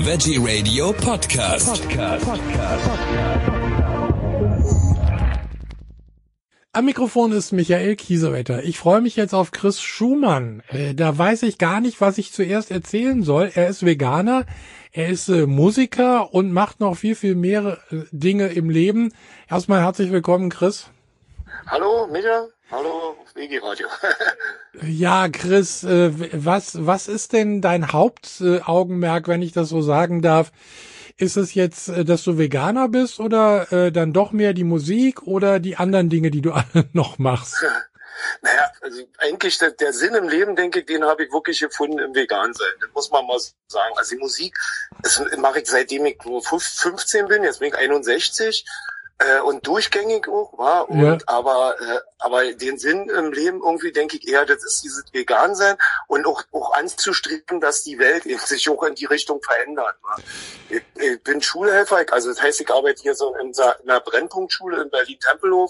Veggie Radio Podcast. Am Mikrofon ist Michael Kiesewetter. Ich freue mich jetzt auf Chris Schumann. Da weiß ich gar nicht, was ich zuerst erzählen soll. Er ist Veganer, er ist Musiker und macht noch viel, viel mehr Dinge im Leben. Erstmal herzlich willkommen, Chris. Hallo, Micha. Hallo, Veggie Radio. Ja, Chris, was ist denn dein Hauptaugenmerk, wenn ich das so sagen darf? Ist es jetzt, dass du Veganer bist oder dann doch mehr die Musik oder die anderen Dinge, die du alle noch machst? Naja, also eigentlich der Sinn im Leben, denke ich, den habe ich wirklich gefunden im Vegan-Sein. Das muss man mal sagen. Also die Musik, das mache ich seitdem ich 15 bin, jetzt bin ich 61. Und durchgängig auch, war und ja. aber den Sinn im Leben irgendwie denke ich eher, das ist dieses Vegan-Sein und auch anzustreben, dass die Welt eben sich auch in die Richtung verändert. Ich bin Schulhelfer, also das heißt, ich arbeite hier so in einer Brennpunktschule in Berlin-Tempelhof.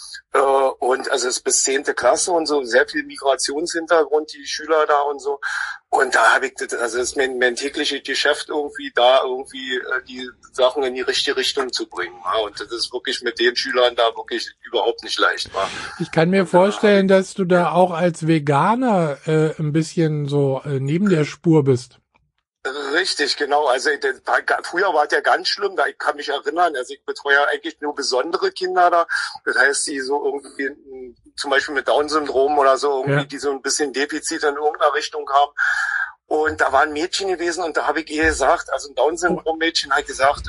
Und also es ist bis 10. Klasse und so, sehr viel Migrationshintergrund, die Schüler da und so. Und da habe ich, also das ist mein tägliches Geschäft irgendwie, da irgendwie die Sachen in die richtige Richtung zu bringen. Und das ist wirklich mit den Schülern da wirklich überhaupt nicht leicht. Ich kann mir vorstellen, dass du da auch als Veganer ein bisschen so neben der Spur bist. Richtig, genau. Also früher war der ganz schlimm, da ich kann mich erinnern, also ich betreue ja eigentlich nur besondere Kinder da. Das heißt, die so irgendwie zum Beispiel mit Down-Syndrom oder so, irgendwie, die so ein bisschen Defizit in irgendeiner Richtung haben. Und da war ein Mädchen gewesen und da habe ich ihr gesagt, also ein Down-Syndrom-Mädchen hat gesagt,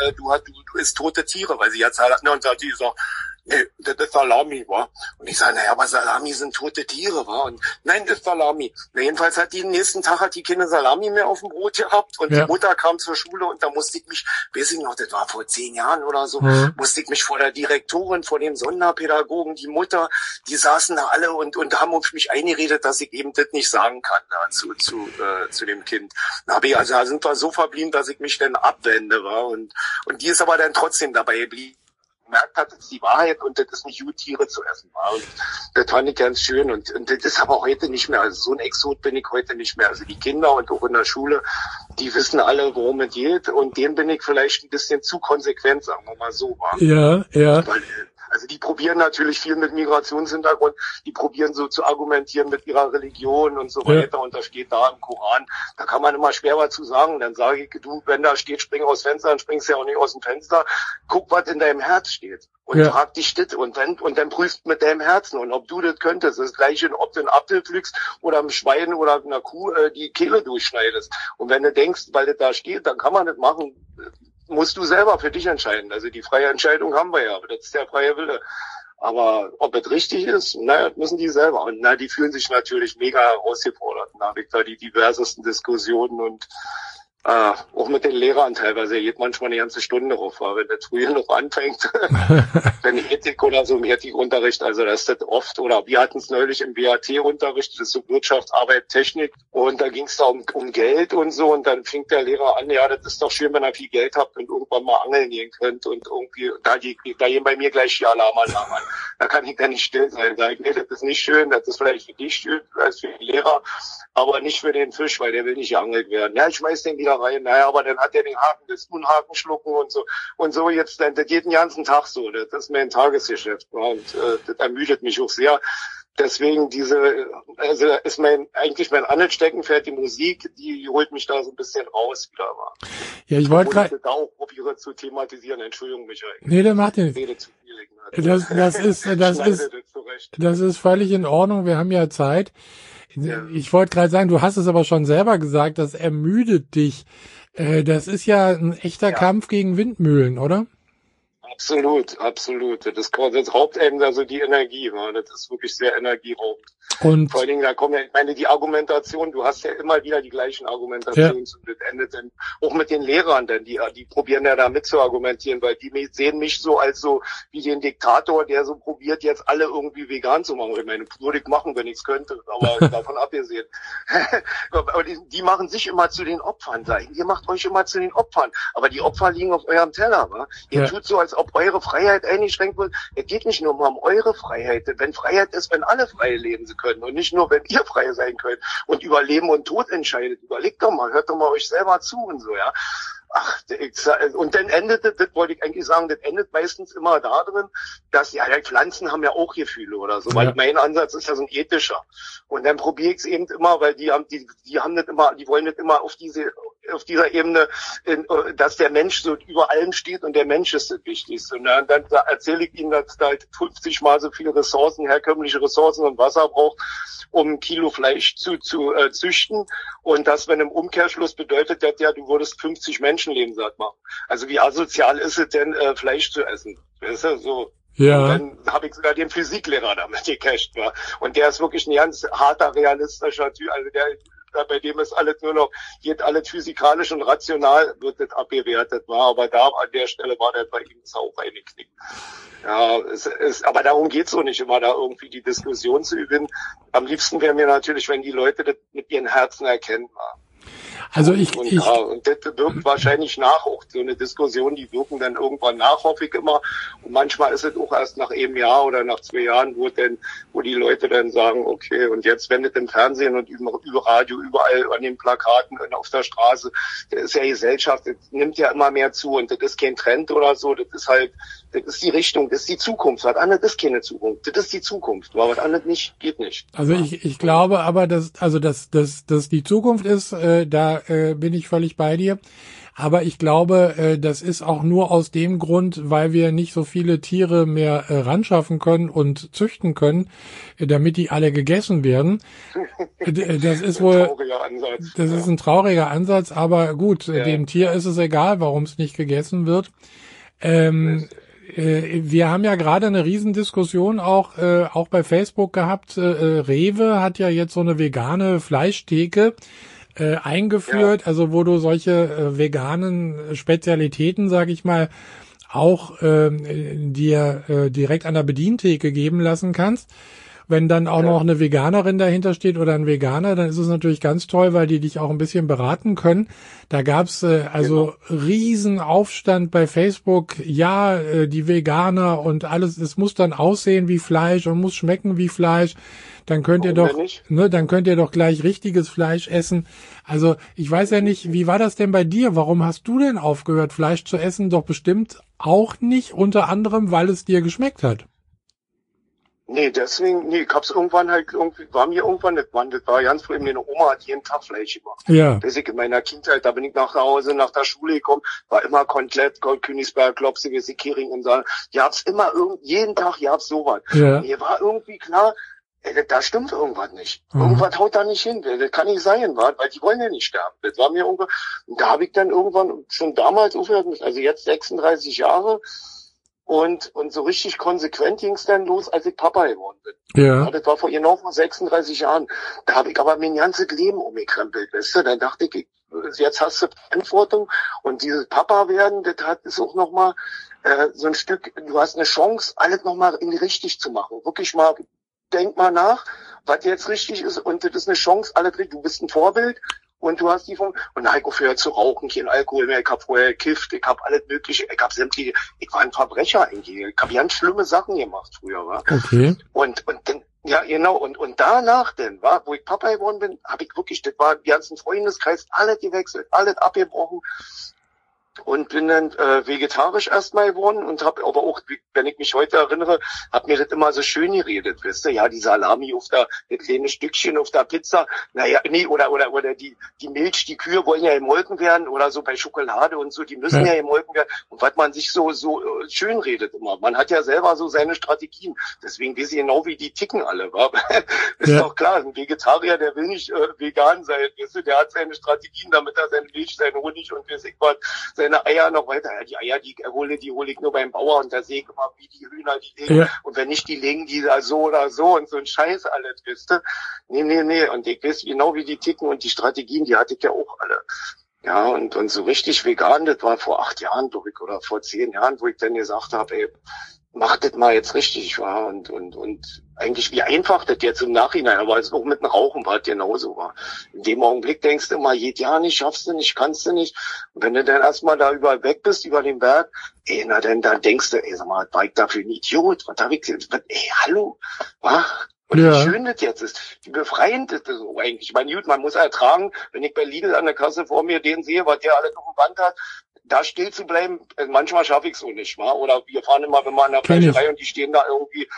du isst tote Tiere, weil sie jetzt halt, ne, und da hat die gesagt, nee, das ist Salami, wa? Und ich sage, naja, aber Salami sind tote Tiere, wa? Und nein, das ist Salami. Na, jedenfalls hat den nächsten Tag hat die keine Salami mehr auf dem Brot gehabt und die Mutter kam zur Schule und da musste ich mich, weiß ich noch, das war vor 10 Jahren oder so, musste ich mich vor der Direktorin, vor dem Sonderpädagogen, die Mutter, die saßen da alle und haben auf mich eingeredet, dass ich eben das nicht sagen kann, da, zu dem Kind. Da sind wir so verblieben, dass ich mich dann abwende, wa? Und die ist aber dann trotzdem dabei geblieben. Gemerkt hat, das ist die Wahrheit und das ist nicht gut, Tiere zu essen. Und das fand ich ganz schön und das ist aber heute nicht mehr. Also so ein Exot bin ich heute nicht mehr. Also die Kinder und auch in der Schule, die wissen alle, worum es geht und denen bin ich vielleicht ein bisschen zu konsequent, sagen wir mal so. Ja. Weil, also die probieren natürlich viel mit Migrationshintergrund, die probieren so zu argumentieren mit ihrer Religion und so weiter und da steht da im Koran, da kann man immer schwer was zu sagen, dann sage ich, du, wenn da steht, spring aus Fenster, dann springst du ja auch nicht aus dem Fenster, guck, was in deinem Herz steht und frag dich das und dann prüfst mit deinem Herzen und ob du das könntest, das gleiche, ob du einen Apfel pflückst oder einem Schwein oder einer Kuh die Kehle durchschneidest und wenn du denkst, weil das da steht, dann kann man das machen, musst du selber für dich entscheiden. Also die freie Entscheidung haben wir ja, aber das ist der freie Wille. Aber ob es richtig ist, naja, müssen die selber. Und die fühlen sich natürlich mega herausgefordert. Da habe ich da die diversesten Diskussionen und auch mit den Lehrern teilweise geht manchmal eine ganze Stunde drauf, weil wenn das früher noch anfängt, wenn Ethik oder so im Ethikunterricht, also das ist das oft, oder wir hatten es neulich im BAT-Unterricht, das ist so Wirtschaft, Arbeit, Technik und da ging es da um Geld und so und dann fing der Lehrer an, ja, das ist doch schön, wenn ihr viel Geld habt und irgendwann mal angeln gehen könnt und irgendwie, da gehen bei mir gleich die Alarmanlagen an. Da kann ich dann nicht still sein, sage ich, nee, das ist nicht schön, das ist vielleicht für dich schön, als für den Lehrer, aber nicht für den Fisch, weil der will nicht geangelt werden. Ja, ich schmeiß den wieder rein. Naja, aber dann hat er den Haken, das Unhaken schlucken und so. Und so jetzt, das geht den ganzen Tag so. Das ist mein Tagesgeschäft. Und das ermüdet mich auch sehr. Deswegen also ist eigentlich mein Angelsteckenpferd, die Musik, die holt mich da so ein bisschen raus wieder. Ja, ich wollte gerade da auch probiere zu thematisieren. Entschuldigung, Michael. Nee, der macht ja nichts. Das ist völlig in Ordnung. Wir haben ja Zeit. Ja. Ich wollte gerade sagen, du hast es aber schon selber gesagt, das ermüdet dich. Das ist ja ein echter Kampf gegen Windmühlen, oder? Absolut. Das raubt einem da so die Energie, das ist wirklich sehr energieraubend. Und vor allen Dingen, da kommen ja, ich meine, die Argumentation, du hast ja immer wieder die gleichen Argumentationen, und das endet dann auch mit den Lehrern, denn die probieren ja da mit zu argumentieren, weil die sehen mich so als so wie den Diktator, der so probiert, jetzt alle irgendwie vegan zu machen. Ich meine, würde ich machen, wenn ich es könnte, aber davon abgesehen. Aber die machen sich immer zu den Opfern, sagen, ihr macht euch immer zu den Opfern, aber die Opfer liegen auf eurem Teller, wa? Ihr tut so, als ob eure Freiheit eingeschränkt wird. Es geht nicht nur mal um eure Freiheit. Wenn Freiheit ist, wenn alle frei leben sie können und nicht nur, wenn ihr frei sein könnt und über Leben und Tod entscheidet. Überlegt doch mal, hört doch mal euch selber zu und so, ja. Ach, und dann endet das wollte ich eigentlich sagen, das endet meistens immer da drin, dass, ja, die Pflanzen haben ja auch Gefühle oder so, weil mein Ansatz ist ja so ein ethischer. Und dann probiere ich es eben immer, weil die haben nicht immer, die wollen nicht immer auf dieser Ebene, dass der Mensch so über allem steht und der Mensch ist das Wichtigste. Und dann erzähle ich ihnen, dass da halt 50 mal so viele Ressourcen, herkömmliche Ressourcen und Wasser braucht, um 1 Kilo Fleisch zu züchten. Und das, wenn im Umkehrschluss bedeutet, dass ja, du würdest 50 Menschenleben satt machen. Also wie asozial ist es denn, Fleisch zu essen? Weißt du, so. Ja. Und dann habe ich sogar den Physiklehrer damit gecasht, war. Und der ist wirklich ein ganz harter, realistischer Typ. Also bei dem ist alles nur noch, geht alles physikalisch und rational wird das abgewertet, war. Aber da an der Stelle war der bei ihm auch eingeknickt. Ja, aber darum geht's so nicht immer, da irgendwie die Diskussion zu gewinnen. Am liebsten wäre mir natürlich, wenn die Leute das mit ihren Herzen erkennen. Also und das wirkt wahrscheinlich nach, auch so eine Diskussion, die wirken dann irgendwann nach, hoffe ich immer. Und manchmal ist es auch erst nach einem Jahr oder nach 2 Jahren, wo die Leute dann sagen, okay, und jetzt, wenn das im Fernsehen und über Radio, überall an den Plakaten und auf der Straße, das ist ja Gesellschaft, das nimmt ja immer mehr zu und das ist kein Trend oder so, das ist die Richtung, das ist die Zukunft. Was anderes ist keine Zukunft, das ist die Zukunft, aber was anderes nicht, geht nicht. Also ich glaube aber, dass die Zukunft ist, da bin ich völlig bei dir. Aber ich glaube, das ist auch nur aus dem Grund, weil wir nicht so viele Tiere mehr ranschaffen können und züchten können, damit die alle gegessen werden. Das ist wohl, das ist ein trauriger Ansatz, aber gut, dem Tier ist es egal, warum es nicht gegessen wird. Wir haben ja gerade eine Riesendiskussion auch bei Facebook gehabt. Rewe hat ja jetzt so eine vegane Fleischtheke eingeführt, also wo du solche veganen Spezialitäten, sag ich mal, auch dir direkt an der Bedientheke geben lassen kannst. Wenn dann auch noch eine Veganerin dahinter steht oder ein Veganer, dann ist es natürlich ganz toll, weil die dich auch ein bisschen beraten können. Da gab's riesen Aufstand bei Facebook. Ja, die Veganer und alles, es muss dann aussehen wie Fleisch und muss schmecken wie Fleisch. Dann könnt ihr doch gleich richtiges Fleisch essen. Also ich weiß ja nicht, wie war das denn bei dir? Warum hast du denn aufgehört, Fleisch zu essen? Doch bestimmt auch nicht, unter anderem, weil es dir geschmeckt hat. Nee, ich hab's irgendwann war mir irgendwann nicht, das war ganz früh, meine Oma hat jeden Tag Fleisch gemacht. Ja. Das ich in meiner Kindheit, da bin ich nach Hause, nach der Schule gekommen, war immer Kotelett, Königsberg, Klopse, Kering und so. Die hab's immer jeden Tag, sowas. Ja. Mir war irgendwie klar, da stimmt irgendwas nicht. Irgendwas haut da nicht hin. Das kann nicht sein, weil die wollen ja nicht sterben. Das war mir irgendwann, und da habe ich dann irgendwann schon damals aufgehört, also jetzt 36 Jahre, und so richtig konsequent ging's dann los, als ich Papa geworden bin. Ja. Das war vor 36 Jahren. Da habe ich aber mein ganzes Leben umgekrempelt, weißt du. Dann dachte ich, jetzt hast du Verantwortung und dieses Papa werden, das ist auch nochmal so ein Stück, du hast eine Chance, alles nochmal richtig zu machen. Wirklich mal, denk mal nach, was jetzt richtig ist, und das ist eine Chance, alles richtig. Du bist ein Vorbild. Und du hast und dann hab ich aufgehört zu rauchen, kein Alkohol mehr, ich hab vorher gekifft, ich hab alles mögliche, ich war ein Verbrecher eigentlich, ich hab ganz schlimme Sachen gemacht früher, wa? Okay. Und dann, ja genau, und danach denn, wo ich Papa geworden bin, hab ich wirklich, das war die ganzen Freundeskreis, alles gewechselt, alles abgebrochen. Und bin dann vegetarisch erstmal geworden und habe aber auch, wenn ich mich heute erinnere, hab mir das immer so schön geredet, wisst ihr, ja, die Salami auf das kleine Stückchen auf der Pizza, naja, nee, oder die Milch, die Kühe wollen ja gemolken werden oder so bei Schokolade und so, die müssen ja gemolken werden, und was man sich so schön redet immer, man hat ja selber so seine Strategien, deswegen weiß ich genau, wie die ticken alle, wa? Ist doch klar, ein Vegetarier, der will nicht vegan sein, wisst ihr, der hat seine Strategien, damit er seine Milch, seinen Honig und weiß ich was, seine Eier noch weiter. Ja, die Eier, die hole ich nur beim Bauer, und da sehe ich immer, wie die Hühner die legen. Ja. Und wenn nicht, die legen die da so oder so und so ein Scheiß alles, wisst ihr. Nee. Und ich weiß genau, wie die ticken, und die Strategien, die hatte ich ja auch alle. Ja, und so richtig vegan, das war vor 8 Jahren, glaube ich, oder vor 10 Jahren, wo ich dann gesagt habe, ey, mach das mal jetzt richtig, war und eigentlich wie einfach das jetzt im Nachhinein, aber es auch mit dem Rauchen war genauso, war. In dem Augenblick denkst du immer, geht ja nicht, schaffst du nicht, kannst du nicht. Und wenn du dann erstmal da über weg bist, über den Berg, na dann denkst du, sag mal, was war ich da für ein Idiot, was hab ich, hallo, wa? Und wie schön das jetzt ist, wie befreiend das ist so eigentlich. Ich meine, gut, man muss ertragen, wenn ich bei Lidl an der Kasse vor mir den sehe, was der alles auf dem Band hat, da still zu bleiben, manchmal schaffe ich es so nicht, wa? Oder wir fahren immer, wenn wir an der Fleischerei und die stehen da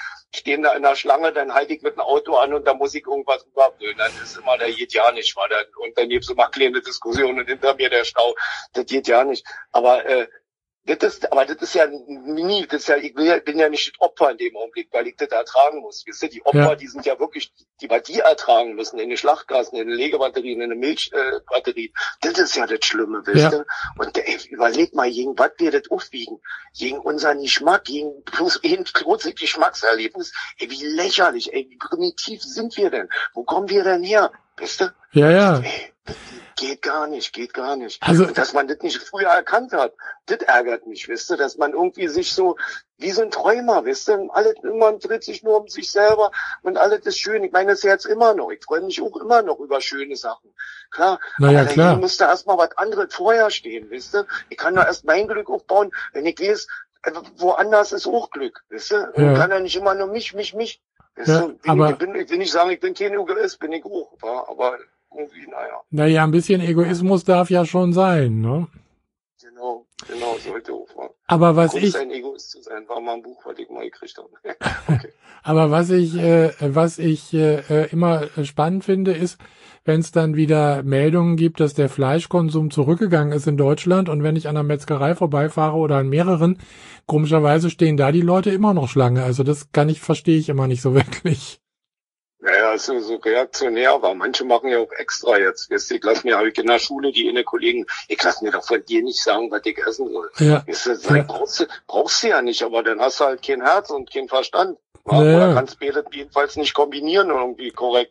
in der Schlange, dann halte ich mit dem Auto an und da muss ich irgendwas überbrüllen. Dann ist immer, der geht ja nicht, wa? Und dann gibt's immer kleine Diskussionen und hinter mir der Stau, das geht ja nicht. Aber das ist ja nie, ich bin ja nicht das Opfer in dem Augenblick, weil ich das ertragen muss. Wisst ihr, die Opfer, die sind ja wirklich, die ertragen müssen, in den Schlachtgassen, in den Legebatterien, in den Milchbatterien. Das ist ja das Schlimme, wisst ihr? Und überleg mal, gegen was wir das aufwiegen. Gegen unseren Geschmack, gegen bloß ein kurzes Geschmackserlebnis. Wie lächerlich, wie primitiv sind wir denn? Wo kommen wir denn her? Wisst ihr? Ja. Geht gar nicht. Also, und dass man das nicht früher erkannt hat, das ärgert mich, wisst ihr, dass man irgendwie sich so, wie so ein Träumer, wisst ihr, man dreht sich nur um sich selber und alles ist schön. Ich meine, das ist jetzt immer noch. Ich freue mich auch immer noch über schöne Sachen. Klar. Naja, aber klar. hier müsste erstmal was anderes vorher stehen, wisst ihr. Ich kann da erst mein Glück aufbauen, wenn ich weiß, woanders ist auch Glück, wisst ihr. Ich kann ja nicht immer nur mich. Weißt du? Ich will nicht sagen, ich bin kein Egoist, bin ich auch, aber irgendwie, Naja, ein bisschen Egoismus darf ja schon sein, ne? Genau, sollte auch. Aber was ein Egoist zu sein, war mal ein Buch, was ich mal gekriegt habe. Okay. Aber was ich immer spannend finde, ist, wenn es dann wieder Meldungen gibt, dass der Fleischkonsum zurückgegangen ist in Deutschland und wenn ich an der Metzgerei vorbeifahre oder an mehreren, komischerweise stehen da die Leute immer noch Schlange. Also das verstehe ich immer nicht so wirklich. Naja, ist so reaktionär, aber manche machen ja auch extra jetzt. Habe ich in der Schule die Kollegen, ich lass mir doch von dir nicht sagen, was ich essen soll. Ja. Brauchst du ja nicht, aber dann hast du halt kein Herz und kein Verstand. Oder kannst du jedenfalls nicht kombinieren irgendwie korrekt.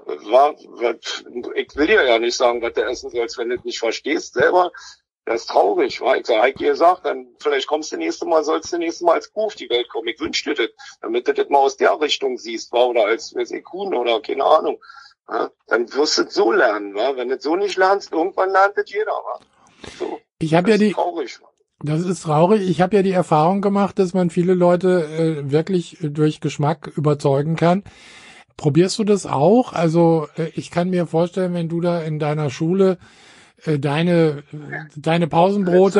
Ich will dir ja nicht sagen, was du essen sollst, wenn du es nicht verstehst selber. Das ist traurig, wa? Ich sag, Heike gesagt, dann vielleicht sollst du nächstes Mal als Kuh auf die Welt kommen. Ich wünsch dir das, damit du das mal aus der Richtung siehst, wa? Oder als Kuhn oder keine Ahnung. Ja? Dann wirst du es so lernen, wa? Wenn du es so nicht lernst, irgendwann lernt das jeder, wa? So. Traurig, wa? Das ist traurig. Ich habe ja die Erfahrung gemacht, dass man viele Leute wirklich durch Geschmack überzeugen kann. Probierst du das auch? Also ich kann mir vorstellen, wenn du da in deiner Schule deine Pausenbrote.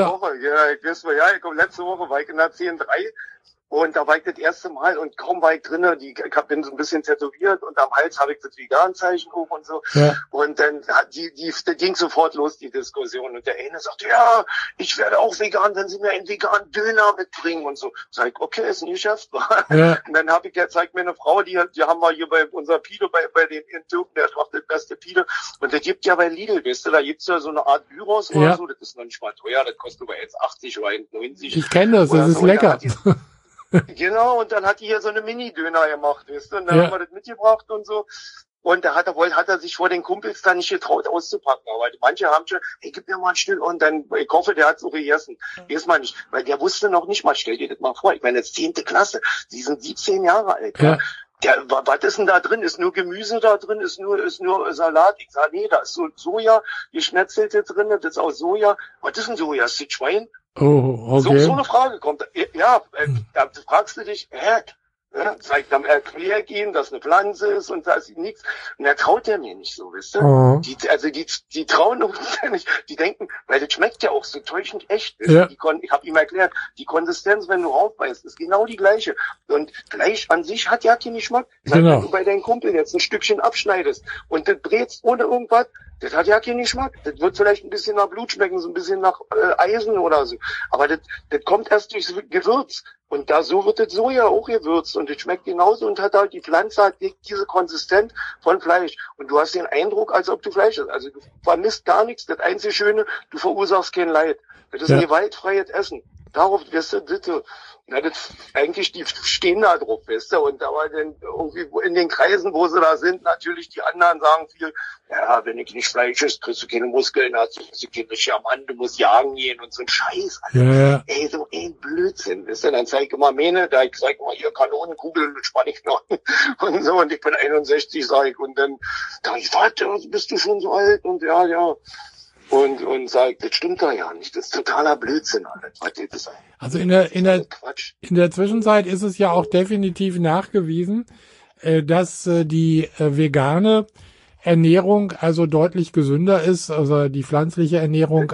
Letzte Woche war ich in der 10.3 und da war ich das erste Mal und kaum war ich drinne, bin so ein bisschen tätowiert und am Hals habe ich das Vegan-Zeichen hoch und so. Ja. Und dann die ging sofort los, die Diskussion. Und der eine sagte, ja, ich werde auch vegan, wenn Sie mir einen veganen Döner mitbringen und so. Sag ich, okay, ist ein Geschäft. Ja. Und dann zeigt mir eine Frau, die haben wir hier bei unser Pide, bei dem Türken, der macht das beste Pide. Und der gibt ja bei Lidl, weißt du, da gibt's ja so eine Art Gyros oder so, das ist noch nicht mal teuer, das kostet aber jetzt 80 oder 90. Ich kenne das ist so. Lecker. Genau, und dann hat die hier so eine Mini-Döner gemacht, weißt du, und dann haben wir das mitgebracht und so. Und da hat er sich vor den Kumpels da nicht getraut auszupacken. Aber manche haben schon, hey, gib mir mal ein Stück und dann, ich hoffe, der hat's auch gegessen. Weiß man nicht, weil der wusste noch nicht mal, stell dir das mal vor, ich meine, jetzt 10. Klasse, sie sind 17 Jahre alt. Ja. Was ist denn da drin? Ist nur Gemüse da drin? Ist nur Salat? Ich sage, nee, da ist so Soja, geschnetzelte drin, das ist auch Soja. Was ist denn Soja? Ist das Schwein? Oh, okay. So eine Frage kommt. Ja, da fragst du dich, zeigt am erklär ihm, dass eine Pflanze ist und da ist nichts. Und er traut er mir nicht so, wisst ihr? Oh. Die trauen uns ja nicht. Die denken, weil das schmeckt ja auch so täuschend echt. Ja. Ich habe ihm erklärt, die Konsistenz, wenn du aufbeißt, ist genau die gleiche. Und Fleisch an sich hat ja keinen Geschmack. Genau. Wenn du bei deinem Kumpel jetzt ein Stückchen abschneidest und das brätst ohne irgendwas, das hat ja keinen Geschmack. Das wird vielleicht ein bisschen nach Blut schmecken, so ein bisschen nach Eisen oder so. Aber das kommt erst durchs Gewürz. Und so wird das Soja auch gewürzt. Und das schmeckt genauso und hat halt, die Pflanze hat diese Konsistenz von Fleisch. Und du hast den Eindruck, als ob du Fleisch isst. Also du vermisst gar nichts. Das einzige Schöne, du verursachst kein Leid. Das ist ein gewaltfreies Essen. Darauf wirst du bitte. Na, das, eigentlich, die stehen da drauf, weißt du, und aber dann irgendwie in den Kreisen, wo sie da sind, natürlich die anderen sagen viel, ja, wenn du nicht Fleisch isst, kriegst du keine Muskeln, hast du keine Schaman, du musst jagen gehen und so ein Scheiß, Alter. Ja. Ey, so ein Blödsinn, weißt du, dann zeig ich immer Mähne, da ich sag immer, hier Kanonenkugeln mit Spanningknochen und so, und ich bin 61, sag ich, und dann ich, warte, bist du schon so alt? Und ja. Und sagt, das stimmt doch ja nicht. Das ist totaler Blödsinn, alles. Was das ist. Also in der Zwischenzeit ist es ja auch definitiv nachgewiesen, dass die vegane Ernährung also deutlich gesünder ist, also die pflanzliche Ernährung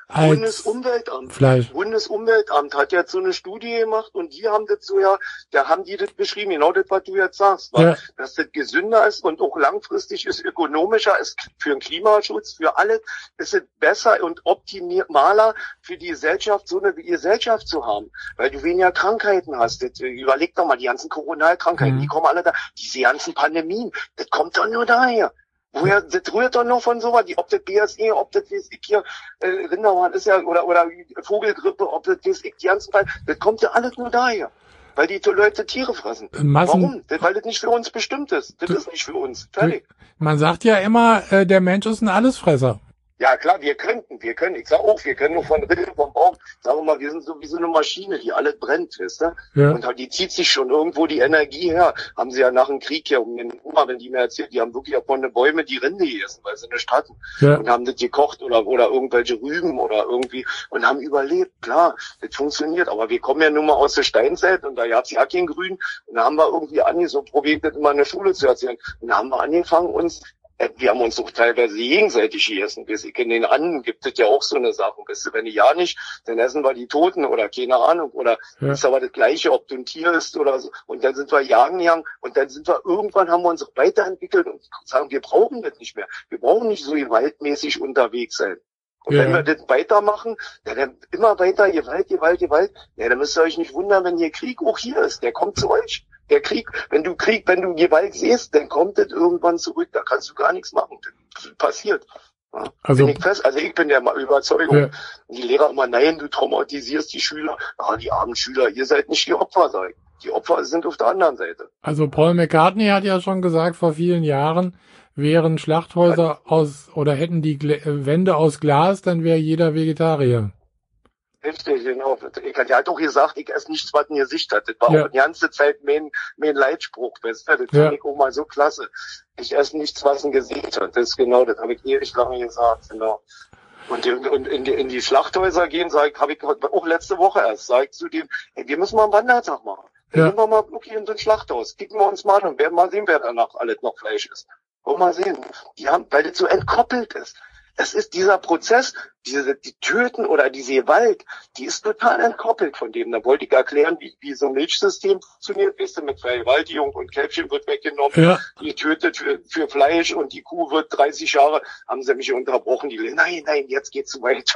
als Fleisch. Bundesumweltamt hat jetzt so eine Studie gemacht und die haben das so da haben die das beschrieben, genau das, was du jetzt sagst, dass das gesünder ist und auch langfristig ist, ökonomischer ist für den Klimaschutz, für alles, ist es besser und optimaler für die Gesellschaft, so eine Gesellschaft zu haben, weil du weniger Krankheiten hast. Das, überleg doch mal, die ganzen Coronalkrankheiten, die kommen alle da, diese ganzen Pandemien, das kommt doch nur daher. Das rührt doch nur von sowas, ob das BSE, ob das hier Rinderwahn ist ja, oder Vogelgrippe, ob das die ganzen Fall, das kommt ja alles nur daher. Weil die Leute Tiere fressen. Warum? Weil das nicht für uns bestimmt ist. Das ist nicht für uns. Fertig. Man sagt ja immer, der Mensch ist ein Allesfresser. Ja klar, wir können, ich sag auch, wir können nur von Rinden, vom Baum, sagen wir mal, wir sind so wie so eine Maschine, die alles brennt, weißt du? Ja. Und die zieht sich schon irgendwo die Energie her. Haben sie ja nach dem Krieg hier, wenn die mir erzählt, die haben wirklich von den Bäumen die Rinde gegessen, weil sie nicht hatten. Ja. Und haben das gekocht oder irgendwelche Rüben oder irgendwie und haben überlebt. Klar, das funktioniert, aber wir kommen ja nun mal aus der Steinzeit und da gab's ja kein Grün und da haben wir irgendwie so probiert, das immer in der Schule zu erzählen. Und da haben wir angefangen, wir haben uns auch teilweise gegenseitig gegessen. In den Anden gibt es ja auch so eine Sache. Wenn die ja nicht, dann essen wir die Toten oder keine Ahnung. Oder ist aber das Gleiche, ob du ein Tier isst oder so. Und dann sind wir jagen gegangen und dann irgendwann haben wir uns auch weiterentwickelt und sagen, wir brauchen das nicht mehr. Wir brauchen nicht so gewaltmäßig unterwegs sein. Und wenn wir das weitermachen, dann immer weiter, Gewalt, dann müsst ihr euch nicht wundern, wenn hier Krieg auch hier ist. Der kommt zu euch. Der Krieg, wenn du Gewalt siehst, dann kommt das irgendwann zurück. Da kannst du gar nichts machen. Das passiert. Ja, also ich bin der Überzeugung. Ja. Und die Lehrer immer, nein, du traumatisierst die Schüler. Ja, die armen Schüler, ihr seid nicht die Opfer, sag ich. Die Opfer sind auf der anderen Seite. Also Paul McCartney hat ja schon gesagt, vor vielen Jahren, wären Schlachthäuser hätten die Wände aus Glas, dann wäre jeder Vegetarier. Richtig, genau. Er hat doch gesagt, ich esse nichts, was ein Gesicht hat. Das war auch die ganze Zeit mein Leitspruch. Das fand ich auch mal so klasse. Ich esse nichts, was ein Gesicht hat. Das ist genau, das habe ich ewig lange gesagt, genau. Und in die Schlachthäuser gehen, habe ich auch letzte Woche erst, sag ich zu dem, wir müssen mal einen Wandertag machen. Dann gehen wir mal wirklich in so ein Schlachthaus. Kicken wir uns mal an und werden mal sehen, wer danach alles noch Fleisch ist. Wollen wir mal sehen. Weil das so entkoppelt ist. Es ist dieser Prozess, die Töten oder diese Gewalt, die ist total entkoppelt von dem. Da wollte ich erklären, wie so ein Milchsystem funktioniert. Weißt du, mit Vergewaltigung und Kälbchen wird weggenommen, die tötet für Fleisch und die Kuh wird 30 Jahre, haben sie mich unterbrochen. Nein, jetzt geht's zu weit,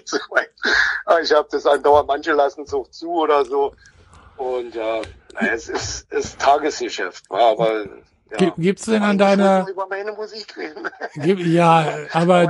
Ich habe das andauernd, manche lassen es auch zu oder so. Und es ist Tagesgeschäft, aber... Ja. Gibt's denn an deiner... über meine Musik reden. Aber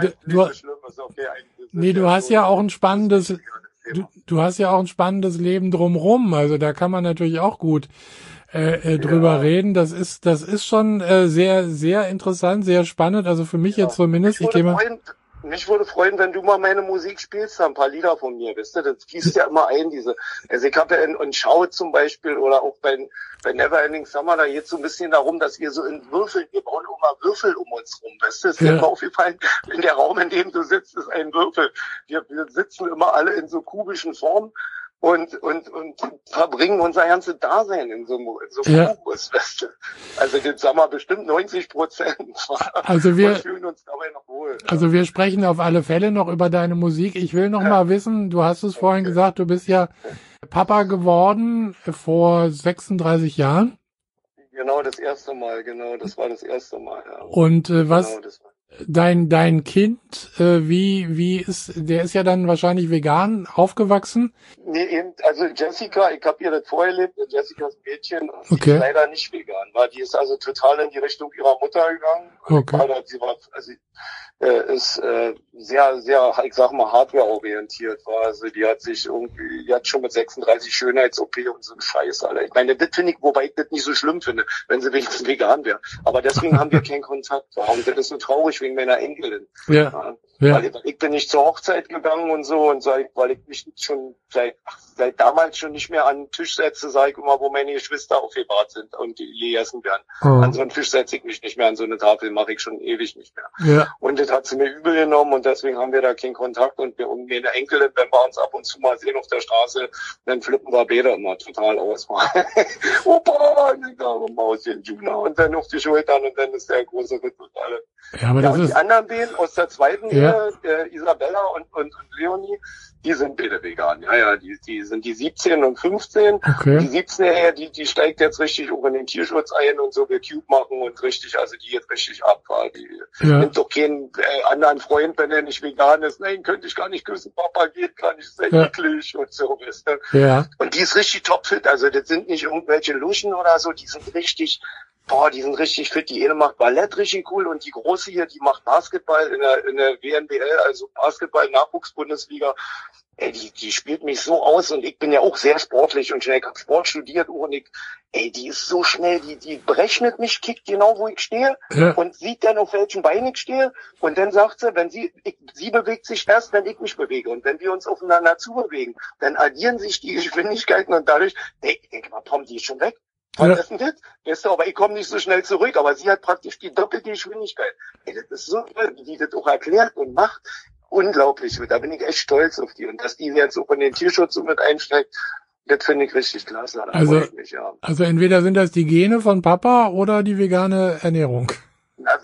du hast ja auch ein spannendes... Du hast ja auch ein spannendes Leben drumrum. Also da kann man natürlich auch gut drüber reden. Das ist schon sehr, sehr interessant, sehr spannend. Also für mich jetzt zumindest. Mich würde freuen, wenn du mal meine Musik spielst, ein paar Lieder von mir, wisst ihr, das fließt ja immer ein, also ich habe ja in Schau zum Beispiel oder auch bei Neverending Summer, da geht es so ein bisschen darum, dass wir so in Würfeln, wir bauen immer Würfel um uns rum, weißt du, es ist mir aufgefallen, in der Raum, in dem du sitzt, ist ein Würfel. Wir sitzen immer alle in so kubischen Formen und verbringen unser ganzes Dasein in so Kubus, weißt du. Also das sagen wir bestimmt 90%. Also wir fühlen uns dabei noch wohl. Also wir sprechen auf alle Fälle noch über deine Musik. Ich will noch mal wissen, du hast es vorhin gesagt, du bist ja Papa geworden vor 36 Jahren. Genau, das war das erste Mal, ja. Und Dein Kind, der ist ja dann wahrscheinlich vegan aufgewachsen? Nee, eben, also Jessica, ich habe ihr das vorgelebt, Jessica ist ein Mädchen, und die Okay. ist leider nicht vegan, weil die ist also total in die Richtung ihrer Mutter gegangen. Okay. Sie war, also ist sehr, sehr, ich sag mal, hardware-orientiert war. Also die hat schon mit 36 Schönheits-OP und so einen Scheiß, Alter. Ich meine, das finde ich, wobei ich das nicht so schlimm finde, wenn sie wenigstens vegan wäre. Aber deswegen haben wir keinen Kontakt. Und das ist so traurig wegen meiner Enkelin. Ja. Weil ich bin nicht zur Hochzeit gegangen und so, und weil ich mich schon seit damals schon nicht mehr an den Tisch setze, sage ich immer, wo meine Geschwister aufgebahrt sind und die gegessen werden. Oh. An so einen Tisch setze ich mich nicht mehr, an so eine Tafel mache ich schon ewig nicht mehr. Ja. Und das hat sie mir übel genommen, und deswegen haben wir da keinen Kontakt, und meine Enkelin, wenn wir uns ab und zu mal sehen auf der Straße, dann flippen wir beide immer total aus. Opa, ich sage Mauschen, Juna, und dann auf die Schultern, und dann ist der große Ritt und alle. Ja, aber Ja, das und ist, die anderen beiden aus der zweiten Ja. Ehe, Isabella und Leonie, die sind beide vegan. Ja, die sind die 17 und 15. Die okay. 17-Jährige, die steigt jetzt richtig auch in den Tierschutz ein und so, will Cube machen und richtig, also die geht richtig ab. Die Ja. nimmt doch keinen anderen Freund, wenn er nicht vegan ist. Nein, könnte ich gar nicht küssen, Papa geht gar nicht, sehr Ja. eklig und so, weißt du. Ja. Und die ist richtig topfit, also das sind nicht irgendwelche Luschen oder so, die sind richtig fit. Die eine macht Ballett richtig cool, und die große hier, die macht Basketball in der WNBL, also Basketball-Nachwuchs-Bundesliga. Ey, die spielt mich so aus, und ich bin ja auch sehr sportlich und schnell. Ich habe Sport studiert, und die ist so schnell, die berechnet mich, kickt genau, wo ich stehe, Ja. und sieht dann, auf welchen Beinen ich stehe, und dann sagt sie, sie bewegt sich erst, wenn ich mich bewege, und wenn wir uns aufeinander zubewegen, dann addieren sich die Geschwindigkeiten, und dadurch, ich denke mal, Tom, die ist schon weg. Was ist denn das? Weißt du, aber ich komme nicht so schnell zurück, aber sie hat praktisch die doppelte Geschwindigkeit. Ey, das ist so toll, wie die das auch erklärt und macht. Unglaublich, da bin ich echt stolz auf die. Und dass die jetzt auch in den Tierschutz so mit einsteigt, das finde ich richtig klasse. Da freue ich mich, ja. Also entweder sind das die Gene von Papa oder die vegane Ernährung. Na,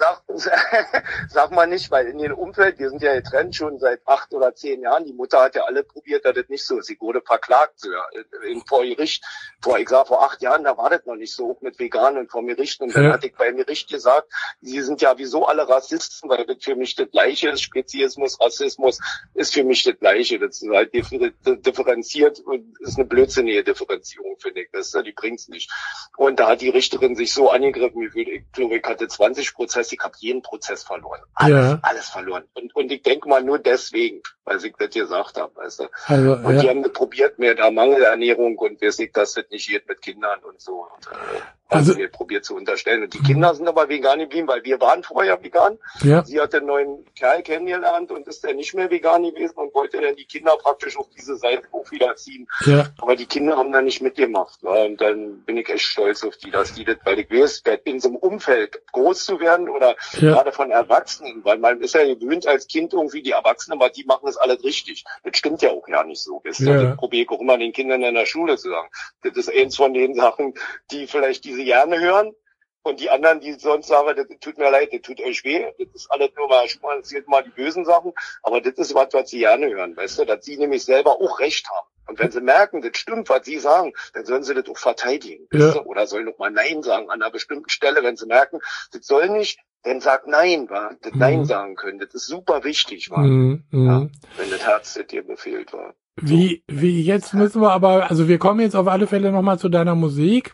sag mal nicht, weil in dem Umfeld, wir sind ja getrennt schon seit 8 oder 10 Jahren. Die Mutter hat ja alle probiert, dass das nicht so ist. Sie wurde verklagt vor Gericht. Vor 8 Jahren, da war das noch nicht so, auch mit Veganen und vor Gericht. Und dann hatte ich beim Gericht gesagt, sie sind ja wieso alle Rassisten, weil das für mich das Gleiche ist. Speziesmus, Rassismus ist für mich das Gleiche. Das ist halt differenziert und ist eine blödsinnige Differenzierung, finde ich. Die bringt's nicht. Und da hat die Richterin sich so angegriffen, ich glaube, ich hatte 20 Prozesse, ich habe jeden Prozess verloren. Alles verloren. Und ich denke mal nur deswegen, weil ich das gesagt habe, weißt du. Also, und die haben probiert, mir da Mangelernährung und weiß ich, dass das nicht geht mit Kindern und so. Und, also mir probiert zu unterstellen. Und die Kinder sind aber vegan geblieben, weil wir waren vorher vegan. Ja. Sie hat einen neuen Kerl kennengelernt und ist dann nicht mehr vegan gewesen und wollte dann die Kinder praktisch auf diese Seite auch wieder ziehen. Ja. Aber die Kinder haben da nicht mitgemacht. Und dann bin ich echt stolz auf die, dass die das, weil ich weiß, in so einem Umfeld groß zu werden oder gerade von Erwachsenen, weil man ist ja gewöhnt als Kind irgendwie, die Erwachsenen, aber die machen das alles richtig. Das stimmt ja auch ja nicht so. Das probiere ich auch immer den Kindern in der Schule zu sagen. Das ist eins von den Sachen, die vielleicht diese gerne hören. Und die anderen, die sonst sagen, das tut mir leid, das tut euch weh, das ist alles nur mal, erzählt mal die bösen Sachen, aber das ist was sie gerne hören, weißt du, dass sie nämlich selber auch recht haben. Und wenn sie merken, das stimmt, was sie sagen, dann sollen sie das auch verteidigen, weißt du? Oder sollen auch mal Nein sagen an einer bestimmten Stelle, wenn sie merken, das soll nicht, dann sagt Nein, das Nein sagen können, das ist super wichtig, wenn das Herz dir befehlt war. Wie jetzt müssen wir aber, also wir kommen jetzt auf alle Fälle nochmal zu deiner Musik.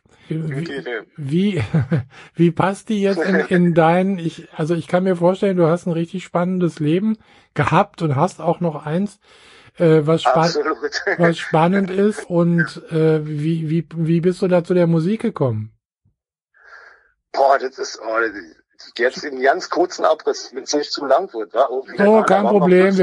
Wie passt die jetzt in dein, ich kann mir vorstellen, du hast ein richtig spannendes Leben gehabt und hast auch noch eins, was spannend ist. Und wie bist du da zu der Musik gekommen? Boah, das ist jetzt in ganz kurzen Abriss, wenn es nicht zu lang wird. Kein Problem.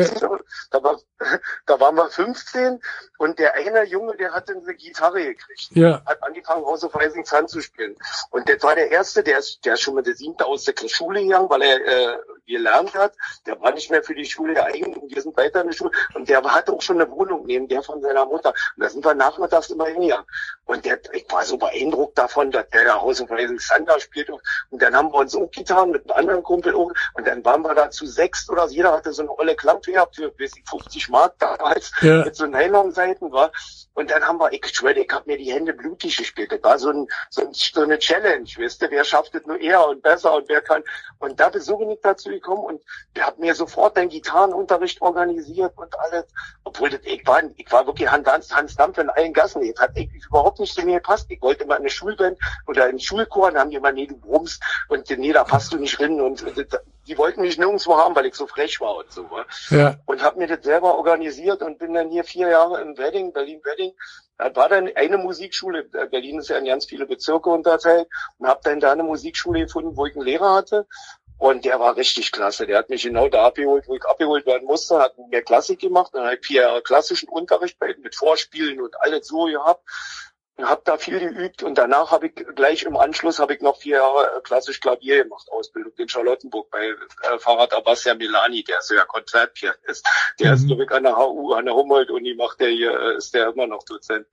Da waren wir 15 und der eine Junge, der hat eine Gitarre gekriegt. Ja. Hat angefangen, House of Rising Sun zu spielen. Und das war der Erste, der ist schon mit der 7. aus der Schule gegangen, weil er gelernt hat. Der war nicht mehr für die Schule geeignet und wir sind weiter in der Schule. Und der hatte auch schon eine Wohnung neben der von seiner Mutter. Und da sind wir nachmittags immer hingegangen. Und ich war so beeindruckt davon, dass der da House of Rising Sun da spielt. Und dann haben wir uns auch getan mit einem anderen Kumpel auch. Und dann waren wir da zu 6 oder so. Jeder hatte so eine olle Klampe gehabt für 50 Mark damals mit so Nylonseiten, war. Und dann haben wir, ich schwöre, ich habe mir die Hände blutig gespielt. Das war so eine Challenge, weißt du, wer schafft es nur eher und besser und wer kann. Und da so bin ich dazu gekommen und der hat mir sofort den Gitarrenunterricht organisiert und alles. Obwohl ich war wirklich Hans Dampf in allen Gassen. Das hat eigentlich überhaupt nicht zu mir gepasst. Ich wollte immer in eine Schulband oder in Schulchor, dann haben die immer, nee, du brummst und nee, da passt du nicht rein und die wollten mich nirgendwo haben, weil ich so frech war und so. Ja. Und habe mir das selber organisiert und bin dann hier 4 Jahre in Berlin-Wedding. Da war dann eine Musikschule, Berlin ist ja in ganz viele Bezirke unterteilt, und habe dann da eine Musikschule gefunden, wo ich einen Lehrer hatte. Und der war richtig klasse. Der hat mich genau da abgeholt, wo ich abgeholt werden musste, hat mir Klassik gemacht. Dann habe ich 4 Jahre klassischen Unterricht mit Vorspielen und alles so gehabt. Und habe da viel geübt und danach habe ich gleich im Anschluss noch 4 Jahre klassisch Klavier gemacht, Ausbildung in Charlottenburg bei Farhad Abbassia Milani, der ist ja Konzertpianist. Der ist glaube ich an der HU, an der Humboldt-Uni ist der immer noch Dozent.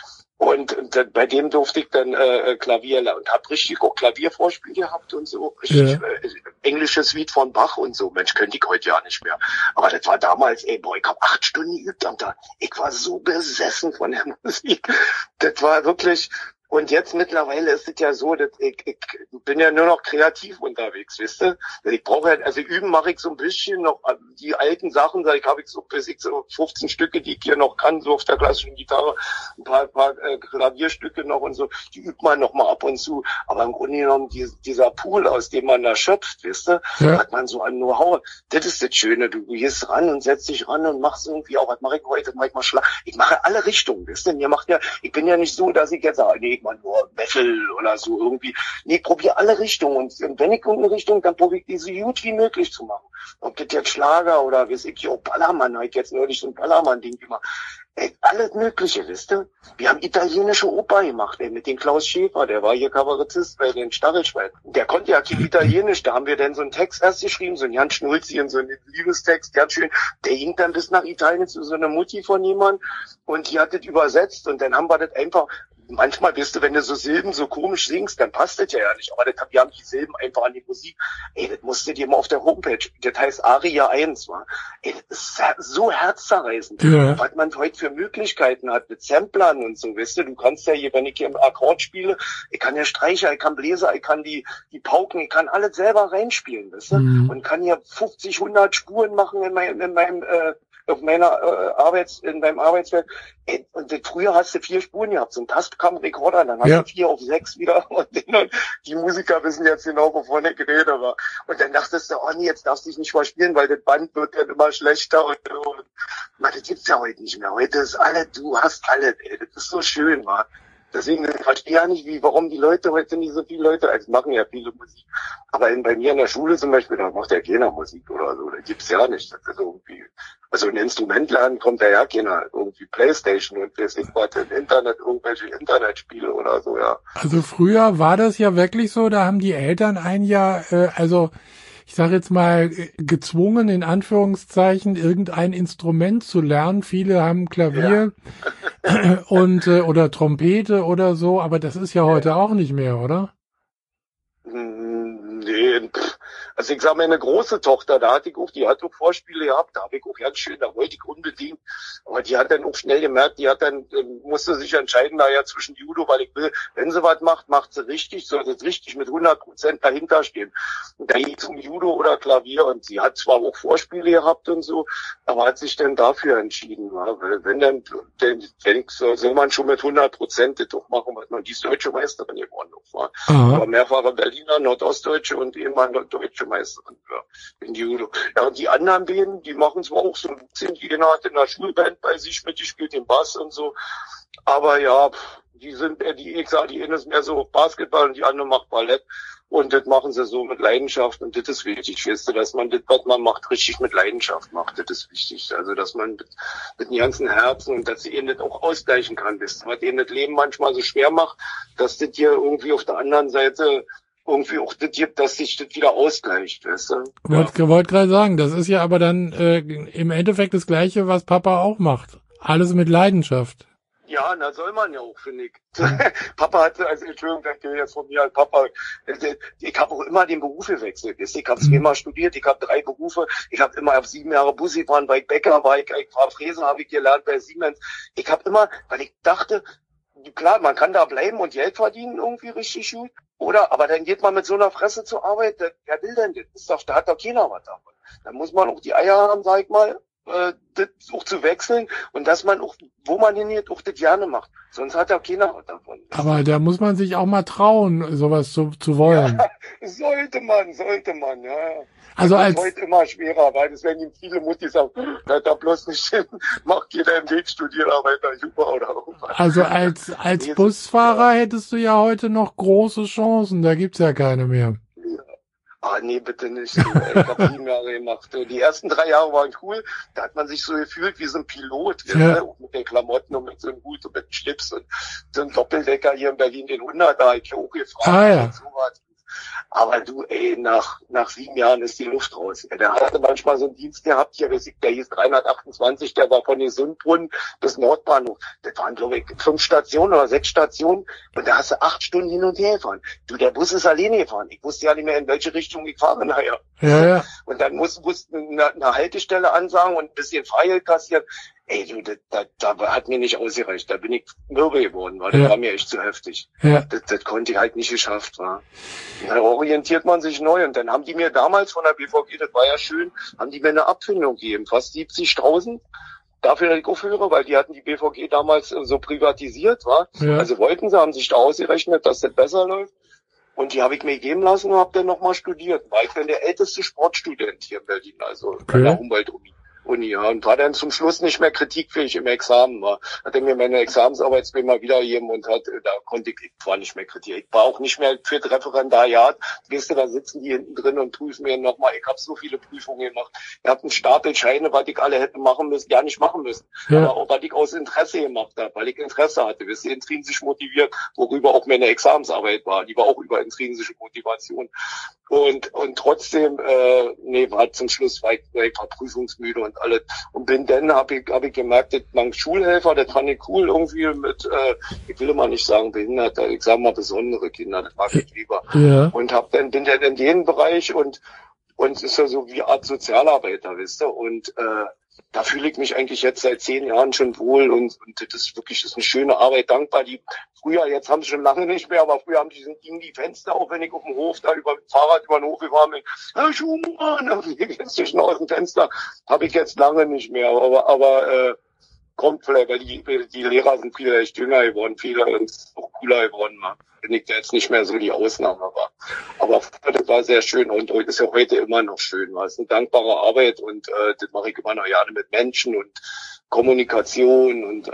Und bei dem durfte ich dann Klavier lernen und habe richtig auch Klaviervorspiel gehabt und so. Richtig, englische Suite von Bach und so. Mensch, könnte ich heute ja nicht mehr. Aber das war damals, ich habe 8 Stunden geübt und ich war so besessen von der Musik. Das war wirklich... Und jetzt mittlerweile ist es ja so, dass ich bin ja nur noch kreativ unterwegs, wisst ihr? Ich brauche ja, also üben mache ich so ein bisschen noch die alten Sachen, habe ich so 15 Stücke, die ich hier noch kann, so auf der klassischen Gitarre, ein paar Klavierstücke noch und so, die übt man noch mal ab und zu. Aber im Grunde genommen, dieser Pool, aus dem man da schöpft, wisst ihr, hat man so an Know-how. Das ist das Schöne, du gehst ran und setzt dich ran und machst irgendwie auch, was mache ich heute, mach ich mal Schlag. Ich mache alle Richtungen, wisst ihr? Ich bin ja nicht so, dass ich jetzt sage, nee, man nur Metal oder so irgendwie. Nee, ich probiere alle Richtungen. Und wenn ich irgendeine Richtung, dann probiere ich die so gut wie möglich zu machen. Ob das jetzt Schlager oder weiß ich, Ballermann, halt jetzt neulich so ein Ballermann-Ding gemacht. Alles Mögliche, wisst ihr? Wir haben italienische Oper gemacht, mit dem Klaus Schäfer, der war hier Kabarettist bei den Stachelschweinen. Der konnte ja kein Italienisch, da haben wir dann so einen Text erst geschrieben, so einen ganz schnulzigen, so einen Liebestext, ganz schön. Der ging dann bis nach Italien zu so einer Mutti von jemandem und die hat das übersetzt und dann haben wir das einfach... Manchmal, weißt du, wenn du so Silben so komisch singst, dann passt das ja nicht. Aber wir haben die Silben einfach an die Musik. Das musst du dir mal auf der Homepage. Das heißt Aria 1, wa? Das ist so herzzerreißend. Ja. Was man heute für Möglichkeiten hat mit Samplern und so, weißt du kannst ja hier, wenn ich hier im Akkord spiele, ich kann ja Streicher, ich kann Bläser, ich kann die Pauken, ich kann alles selber reinspielen, weißt du? Und kann hier 50, 100 Spuren machen in meinem Arbeitsfeld. Und früher hast du 4 Spuren gehabt, so ein Tascam-Rekorder, dann hast du 4 auf 6 wieder und die Musiker wissen jetzt genau, wovon ich geredet war. Und dann dachtest du, oh nee, jetzt darfst du dich nicht verspielen, weil das Band wird dann immer schlechter und das gibt's ja heute nicht mehr. Heute ist alles, du hast alles, das ist so schön, wa? Deswegen verstehe ich ja nicht, warum die Leute heute nicht so viele Leute, also machen ja viele Musik. Aber bei mir in der Schule zum Beispiel, da macht ja keiner Musik oder so, da gibt's ja nicht. Das ist irgendwie, also ein Instrument lernen kommt da ja keiner, irgendwie Playstation und weiß ich was, im Internet, irgendwelche Internetspiele oder so, ja. Also früher war das ja wirklich so, da haben die Eltern ein Jahr, ich sage jetzt mal, gezwungen, in Anführungszeichen, irgendein Instrument zu lernen. Viele haben Klavier und oder Trompete oder so, aber das ist ja heute auch nicht mehr, oder? Nee, also ich sag, meine große Tochter, die hat auch Vorspiele gehabt, da habe ich auch ganz schön, da wollte ich unbedingt, aber die hat dann auch schnell gemerkt, musste sich entscheiden, zwischen Judo, weil ich will, wenn sie was macht sie richtig, soll sie richtig mit 100% dahinter stehen. Und da ging es um Judo oder Klavier und sie hat zwar auch Vorspiele gehabt und so, aber hat sich dann dafür entschieden, soll man schon mit 100% das doch machen, was man, die ist deutsche Meisterin geworden war. Aber mehrfache Berliner, Nordostdeutsche und ehemals deutsche Meisterin in Judo. Ja, und die anderen beiden, die machen zwar auch so ein bisschen, die eine hat in der Schulband bei sich mit, die spielt den Bass und so, aber ja, die sind die eine ist mehr so Basketball und die andere macht Ballett und das machen sie so mit Leidenschaft und das ist wichtig, weißt du, dass man das, was man macht, richtig mit Leidenschaft macht, das ist wichtig, also dass man mit dem ganzen Herzen und dass sie eben das auch ausgleichen kann, weißt du, was eben das Leben manchmal so schwer macht, dass das hier irgendwie auf der anderen Seite irgendwie auch das gibt, dass sich das wieder ausgleicht, weißt du? Wollte gerade sagen, das ist ja aber dann im Endeffekt das Gleiche, was Papa auch macht. Alles mit Leidenschaft. Ja, na soll man ja auch, finde ich. Papa hatte, also Entschuldigung, danke jetzt von mir als Papa, ich habe auch immer den Beruf gewechselt. Ich habe 2-mal studiert, ich habe 3 Berufe, ich habe immer auf 7 Jahre Bus gefahren, weil ich Bäcker war, ich war Fräsen, habe ich gelernt bei Siemens. Ich habe immer, weil ich dachte, klar, man kann da bleiben und Geld verdienen irgendwie richtig gut. Oder, aber dann geht man mit so einer Fresse zur Arbeit, wer will denn das? Ist doch, da hat doch keiner was davon. Dann muss man auch die Eier haben, sag ich mal, das auch zu wechseln und dass man auch, wo man hingeht, auch das gerne macht. Sonst hat ja keiner was davon. Aber da muss man sich auch mal trauen, sowas zu wollen. Ja, sollte man, ja. Also das als, wird heute immer schwerer, weil das werden ihm viele Mutti sagen, da bloß nicht hin, macht jeder im Weg, studiert, arbeitet Jura oder irgendwas. also als Busfahrer hättest du ja heute noch große Chancen, da gibt's ja keine mehr. Ah, nee, bitte nicht. Ich habe 7 Jahre gemacht. Die ersten 3 Jahre waren cool. Da hat man sich so gefühlt wie so ein Pilot. Ja. Auch mit den Klamotten und mit so einem Hut und mit dem Schlips und so ein Doppeldecker hier in Berlin, den 100er, ich hochgefahren. Ah, ja. Und sowas. Aber du, ey, nach 7 Jahren ist die Luft raus. Der hatte manchmal so einen Dienst gehabt, hier, der hieß 328, der war von Gesundbrunnen bis Nordbahnhof. Das waren, glaube ich, 5 Stationen oder 6 Stationen. Und da hast du 8 Stunden hin und her gefahren. Du, der Bus ist alleine gefahren. Ich wusste ja nicht mehr, in welche Richtung ich fahre nachher. Ja. Und dann musst eine Haltestelle ansagen und ein bisschen Freigeld kassieren. Ey, du, da hat mir nicht ausgereicht. Da bin ich mürbe geworden, weil das war mir echt zu heftig. Ja. Das konnte ich halt nicht geschafft, war. Da orientiert man sich neu. Und dann haben die mir damals von der BVG, das war ja schön, haben die mir eine Abfindung gegeben. Fast 70.000. Dafür, dass ich aufhöre, weil die hatten die BVG damals so privatisiert, war. Ja. Also wollten sie, haben sich da ausgerechnet, dass das besser läuft. Und die habe ich mir geben lassen und habe dann nochmal studiert. Weil ich bin der älteste Sportstudent hier in Berlin, also bei der Humboldt-Uni. Ja, und war dann zum Schluss nicht mehr kritikfähig im Examen, hat er mir meine Examensarbeitsblätter mal wiedergegeben und da konnte ich war nicht mehr kritisch. Ich war auch nicht mehr für das Referendariat. Weißt du, da sitzen die hinten drin und prüfen mir nochmal. Ich habe so viele Prüfungen gemacht. Ich habe einen Stapel Scheine, was ich alle hätte machen müssen, ja nicht machen müssen. Ja. Aber auch, was ich aus Interesse gemacht habe, weil ich Interesse hatte. Wisst ihr, intrinsisch motiviert, worüber auch meine Examensarbeit war. Die war auch über intrinsische Motivation. Und trotzdem, war zum Schluss war ich prüfungsmüde und alles. Und dann habe ich gemerkt, das war ein Schulhelfer, das fand ich cool irgendwie mit, ich will immer nicht sagen Behinderte, ich sage mal besondere Kinder, das mag ich lieber. Ja. Und bin dann in den Bereich und es ist ja so wie Art Sozialarbeiter, wisst ihr, und da fühle ich mich eigentlich jetzt seit 10 Jahren schon wohl und das ist wirklich, eine schöne Arbeit, dankbar. Die früher, jetzt haben sie schon lange nicht mehr, aber früher gingen die Fenster auf, wenn ich auf dem Hof da über dem Fahrrad über den Hof gefahren bin. Herr Schumann, jetzt zwischen aus dem Fenster, habe ich jetzt lange nicht mehr, aber kommt vielleicht, weil die Lehrer sind viele echt jünger geworden, viele sind auch cooler geworden, bin ich da jetzt nicht mehr so die Ausnahme war. Aber das war sehr schön und ist ja heute immer noch schön. Es ist eine dankbare Arbeit und das mache ich immer noch gerne mit Menschen und Kommunikation und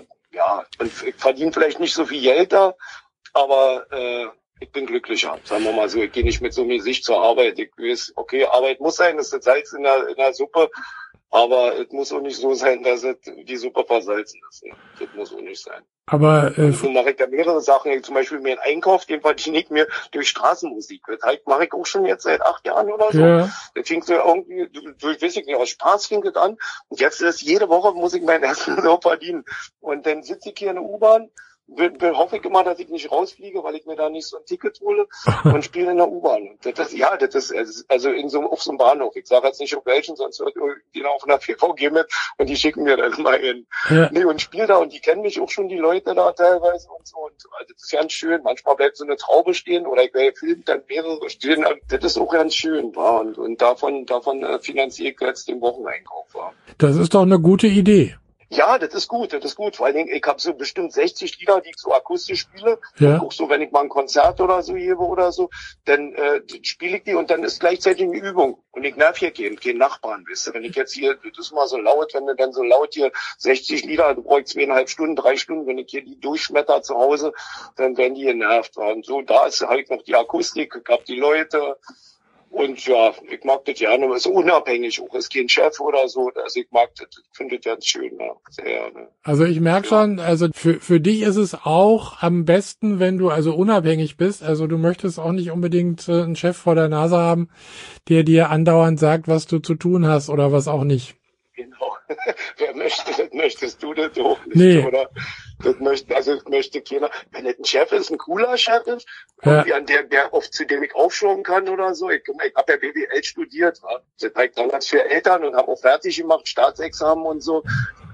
und ich verdiene vielleicht nicht so viel Geld da, aber ich bin glücklicher, sagen wir mal so. Ich gehe nicht mit so einem Gesicht zur Arbeit. Ich weiß, okay, Arbeit muss sein, das ist das Salz in der Suppe, aber es muss auch nicht so sein, dass die Suppe versalzen ist. Ne? Das muss auch nicht sein. Aber so mache ich ja mehrere Sachen. Zum Beispiel mir einen Einkauf, den verdiene ich mir durch Straßenmusik. Das mache ich auch schon jetzt seit 8 Jahren oder so. Ja. Das fing so irgendwie, ich weiß nicht, aus Spaß fing das an. Und jetzt ist jede Woche muss ich meinen ersten so verdienen. Und dann sitze ich hier in der U-Bahn, hoffe ich immer, dass ich nicht rausfliege, weil ich mir da nicht so ein Ticket hole und spiele in der U-Bahn. Das ist also auf so einem Bahnhof. Ich sage jetzt nicht auf welchen, sonst hört die auf einer PVG mit und die schicken mir dann mal hin. Ja. Nee, und spiele da und die kennen mich auch schon, die Leute da teilweise und so. Und also das ist ganz schön. Manchmal bleibt so eine Traube stehen oder ich werde filmt, dann mehrere stehen. Das ist auch ganz schön. Und davon finanziere ich jetzt den Wocheneinkauf. Das ist doch eine gute Idee. Ja, das ist gut. Vor allen Dingen, ich habe so bestimmt 60 Lieder, die ich so akustisch spiele. Ja. Auch so, wenn ich mal ein Konzert oder so gebe oder so, dann spiele ich die und dann ist gleichzeitig eine Übung. Und ich nerv hier keinen Nachbarn, wisst ihr. Wenn ich jetzt hier, das ist mal so laut, wenn du dann so laut hier 60 Lieder, du brauchst 2,5 Stunden, 3 Stunden, wenn ich hier die durchschmetter zu Hause, dann werden die genervt. Und so, da ist halt noch die Akustik, ich hab die Leute. Und ja, ich mag das gerne, ist unabhängig, auch ist kein Chef oder so, also ich mag das, finde das ganz schön, ja, sehr gerne. Also ich merke schon, also für dich ist es auch am besten, wenn du also unabhängig bist, also du möchtest auch nicht unbedingt einen Chef vor der Nase haben, der dir andauernd sagt, was du zu tun hast oder was auch nicht. Genau. Wer möchte, das möchtest du das auch nicht, nee. Oder? Das möchte keiner. Wenn das ein Chef ist, ein cooler Chef ist, irgendwie an der oft zu dem ich aufschauen kann oder so. Ich habe ja BWL studiert, das war ich damals für Eltern und habe auch fertig gemacht, Staatsexamen und so.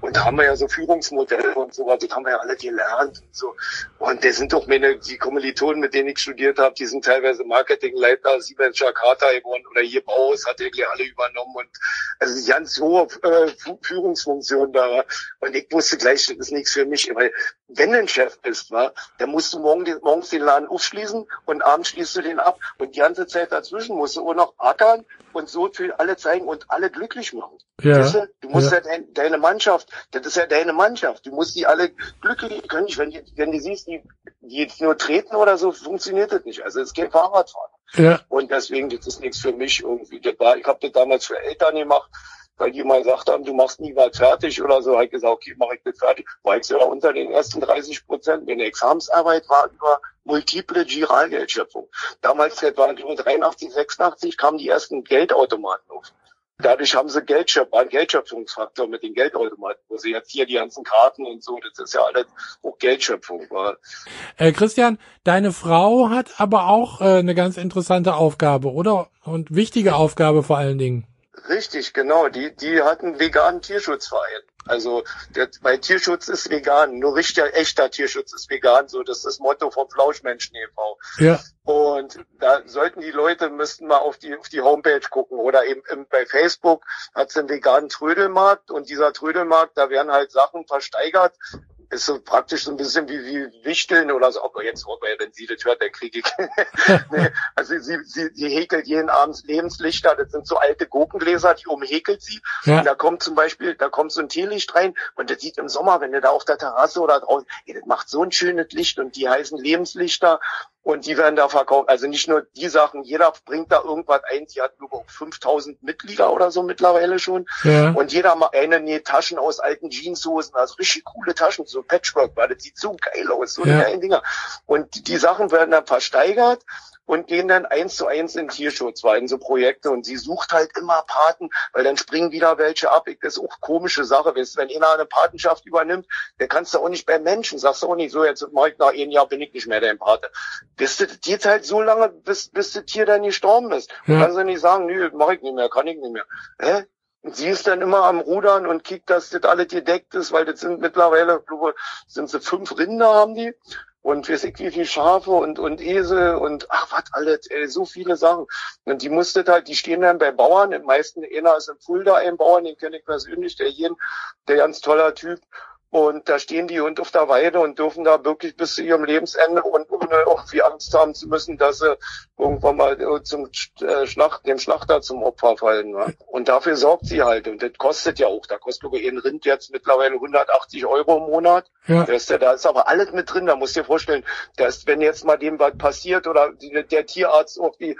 Und da haben wir ja so Führungsmodelle und so, die haben wir ja alle gelernt und so. Und das sind doch die Kommilitonen, mit denen ich studiert habe, die sind teilweise Marketingleiter, Siemens Jakarta geworden oder hier Baus, hat irgendwie alle übernommen und also die ganz hohe Führungsfunktion da war. Und ich wusste gleich, das ist nichts für mich, weil wenn du ein Chef bist, dann musst du morgens den Laden aufschließen und abends schließt du den ab. Und die ganze Zeit dazwischen musst du auch noch ackern und so für alle zeigen und alle glücklich machen. Ja. Weißt du? Du musst ja deine Mannschaft, das ist ja deine Mannschaft. Du musst die alle glücklich können. Wenn du siehst, die jetzt nur treten oder so, funktioniert das nicht. Also es geht Fahrradfahren. Ja. Und deswegen, das ist nichts für mich irgendwie. Ich habe das damals für Eltern gemacht, weil die mal gesagt haben, du machst nie was fertig oder so. Habe ich gesagt, okay, mache ich das fertig. War ich sogar unter den ersten 30%. Meine Examensarbeit war über multiple Giralgeldschöpfung. Damals, das war 83, 86, kamen die ersten Geldautomaten auf. Dadurch haben sie einen Geldschöpfungsfaktor mit den Geldautomaten, wo sie jetzt hier die ganzen Karten und so, das ist ja alles auch Geldschöpfung. Christian, deine Frau hat aber auch eine ganz interessante Aufgabe, oder? Und wichtige Aufgabe vor allen Dingen. Richtig, genau. Die hat einen veganen Tierschutzverein. Also weil Tierschutz ist vegan, nur echter Tierschutz ist vegan, so das ist das Motto vom Flauschmenschen e.V. Ja. Und da sollten die Leute, müssten mal auf die Homepage gucken oder eben bei Facebook hat es einen veganen Trödelmarkt und dieser Trödelmarkt, da werden halt Sachen versteigert. Ist so praktisch so ein bisschen wie Wichteln oder so. Aber jetzt, wenn sie das hört, dann kriege ich. Nee, also sie häkelt jeden Abend Lebenslichter. Das sind so alte Gurkengläser, die umhäkelt sie. Ja. Und da kommt so ein Teelicht rein und das sieht im Sommer, wenn du da auf der Terrasse oder draußen, das macht so ein schönes Licht und die heißen Lebenslichter. Und die werden da verkauft. Also nicht nur die Sachen, jeder bringt da irgendwas ein. Die hat über 5000 Mitglieder oder so mittlerweile schon. Ja. Und jeder mal näht Taschen aus alten Jeanshosen, also richtig coole Taschen, so Patchwork, weil das sieht so geil aus, so eine geile Dinger. Und die Sachen werden dann versteigert und gehen dann 1:1 in Tierschutz, weil in so Projekte. Und sie sucht halt immer Paten, weil dann springen wieder welche ab. Das ist auch komische Sache. Wenn einer eine Patenschaft übernimmt, der kannst du auch nicht bei Menschen, sagst du auch nicht so, jetzt mach ich nach 1 Jahr bin ich nicht mehr dein Pate. Das geht halt so lange, bis das Tier dann gestorben ist. Ja. Kannst du nicht sagen, nö, mach ich nicht mehr, kann ich nicht mehr. Hä? Und sie ist dann immer am Rudern und kickt, dass das alles gedeckt ist, weil das sind mittlerweile, sind sie 5 Rinder haben die. Und weiß ich wie viele Schafe und Esel und was alles, so viele Sachen. Und die stehen dann bei Bauern, im meisten, einer ist in Fulda ein Bauern, den kenne ich persönlich, der ganz toller Typ. Und da stehen die Hunde auf der Weide und dürfen da wirklich bis zu ihrem Lebensende und ohne irgendwie Angst haben zu müssen, dass sie irgendwann mal dem Schlachter zum Opfer fallen. Ne? Und dafür sorgt sie halt. Und das kostet ja auch. Da kostet sogar ein Rind jetzt mittlerweile 180 Euro im Monat. Ja. Da ist aber alles mit drin. Da musst du dir vorstellen, wenn jetzt mal dem was passiert oder der Tierarzt,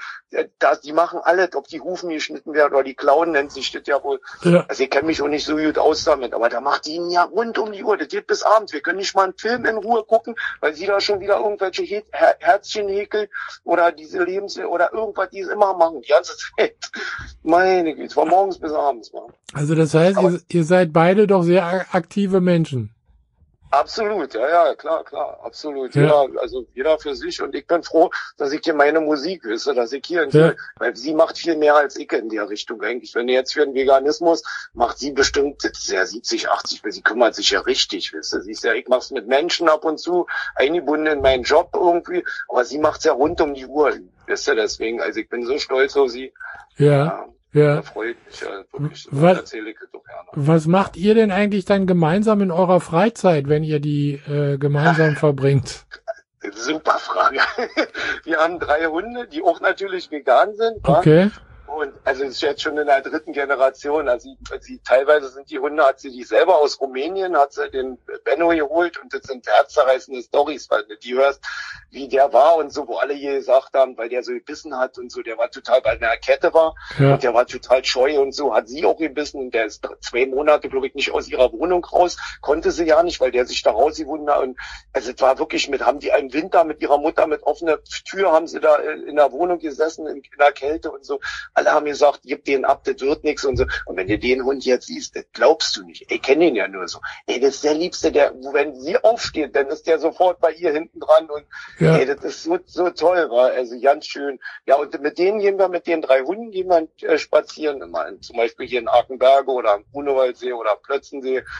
die machen alles, ob die Hufen geschnitten werden oder die Klauen, nennt sich das ja wohl. Ja. Also ich kenne mich auch nicht so gut aus damit, aber da macht die ihn ja rund um die Uhr. Das geht bis abends. Wir können nicht mal einen Film in Ruhe gucken, weil sie da schon wieder irgendwelche Herzchen häkeln oder diese oder irgendwas, die es immer machen, die ganze Zeit. Meine Güte, von morgens bis abends. Man. Also das heißt, ihr seid beide doch sehr aktive Menschen. Absolut, ja, klar, absolut. Ja. Jeder für sich und ich bin froh, dass ich hier meine Musik wisse, dass ich hier, weil sie macht viel mehr als ich in der Richtung eigentlich. Wenn ihr jetzt für den Veganismus, macht sie bestimmt, das ist ja 70, 80, weil sie kümmert sich ja richtig, wisst ihr. Sie ist ja, ich mach's mit Menschen ab und zu, eingebunden in meinen Job irgendwie, aber sie macht's ja rund um die Uhr, wisst ihr, deswegen, also ich bin so stolz auf sie. Ja. Da freut mich ja wirklich. Das erzähle ich doch gerne. Was macht ihr denn eigentlich dann gemeinsam in eurer Freizeit, wenn ihr die gemeinsam verbringt? Super Frage. Wir haben 3 Hunde, die auch natürlich vegan sind. Okay. Und also es ist jetzt schon in der 3. Generation. Also sie teilweise sind die Hunde, hat sie die selber aus Rumänien, hat sie den Benno geholt und das sind herzzerreißende Storys, weil du die hörst, wie der war und so, wo alle hier gesagt haben, weil der so gebissen hat und so, der war total, weil er in der Kette war und der war total scheu und so, hat sie auch gebissen und der ist 2 Monate, glaube ich, nicht aus ihrer Wohnung raus, konnte sie ja nicht, weil der sich da rausgewogen hat und also es war wirklich haben die einen Winter mit ihrer Mutter mit offener Tür, haben sie da in der Wohnung gesessen, in der Kälte und so. Alle haben gesagt, gib den ab, das wird nichts und so. Und wenn du den Hund jetzt siehst, das glaubst du nicht. Ich kenne ihn ja nur so. Das ist der Liebste, wenn sie aufsteht, dann ist der sofort bei ihr hinten dran und das ist so toll, war also ganz schön. Ja, und mit den 3 Hunden gehen wir spazieren immer. Zum Beispiel hier in Arkenberge oder am Grunewaldsee oder am Plötzensee.